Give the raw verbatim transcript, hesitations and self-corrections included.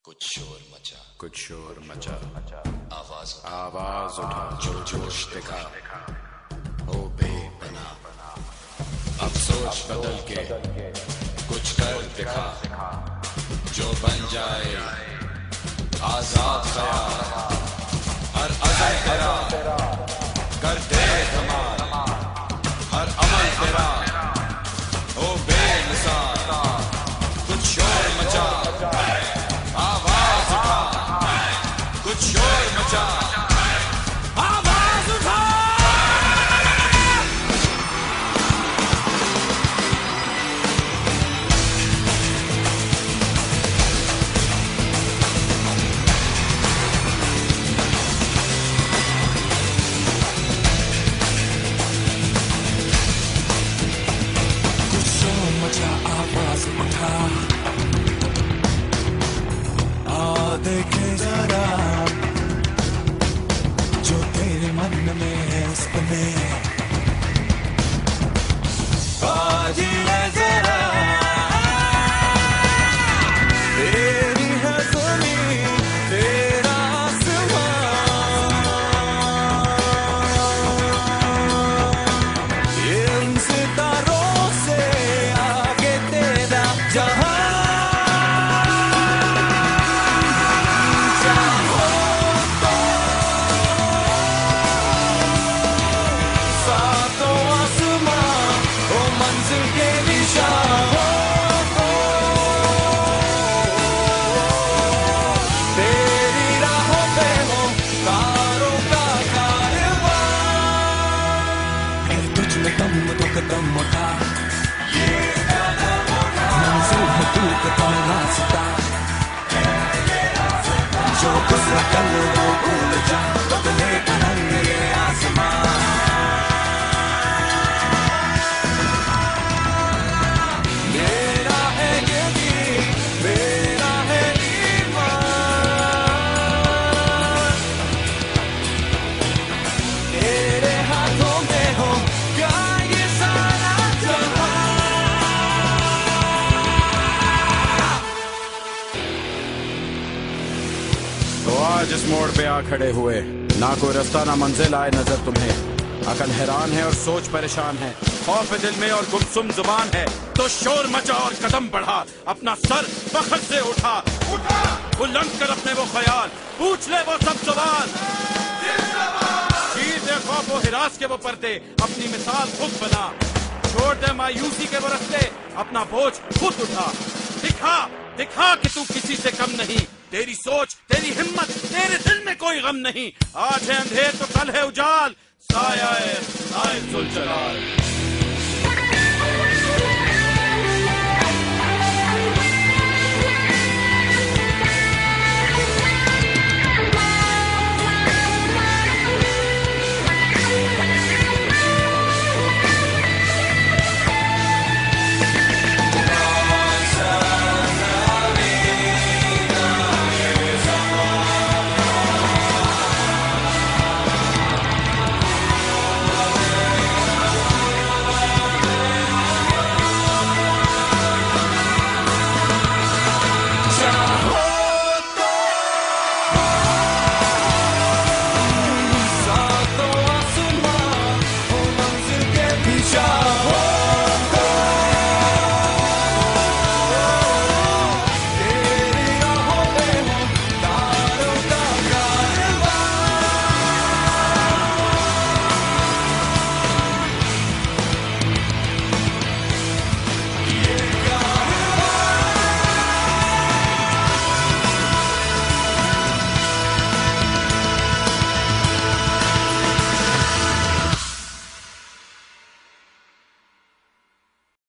कुछ शोर मचा, कुछ शोर मचा, आवाज आवाज उठा, जो जोश दिखा, हो बेपना। अब सोच बदल के कुछ कर दिखा, जो बन जाए आजाद ख्याल। हर अज़ल तेरा कर दे धमाल, हर अमल तेरा हो बेमिसाल। कुछ शोर मचा, आवाज उठा, कुछ शोर मचा, आवाज उठा। कुछ शोर मचा, आवाज उठा, आ देखे जरा जो तेरे मन में है उसमें। आज ये जरा तेरी है ज़मीं, तेरा आसमां, इन सितारों से आगे तेरा जहां। कदम उठा, मंजिल है तू कदम रास्ता, जो गुज़रा कल वो भूल जा, बदले का रंग ये आसमां। मेरा है ये दीन, मेरा है ईमान, तेरे हाथों में हो जिस मोड़ पे आ खड़े हुए, ना कोई रास्ता ना मंजिल आए नजर तुम्हें। अकल हैरान है और सोच परेशान है, खौफ दिल में और गुमसुम जुबान है। तो शोर मचा और कदम बढ़ा, अपना सर फख्र से उठा, उठा बुलंद कर अपने वो ख्याल, पूछ ले वो सब सवाल। चीर दे खौफ वो हिरास के वो पर्दे, अपनी मिसाल खुद बना, छोड़ दे मायूसी के वो रस्ते, अपना बोझ खुद उठा। दिखा दिखा कि तू किसी से कम नहीं, तेरी सोच तेरी हिम्मत, तेरे दिल में कोई गम नहीं। आज है अंधेर तो कल है उजाल, साया है साए जुल्जलाल।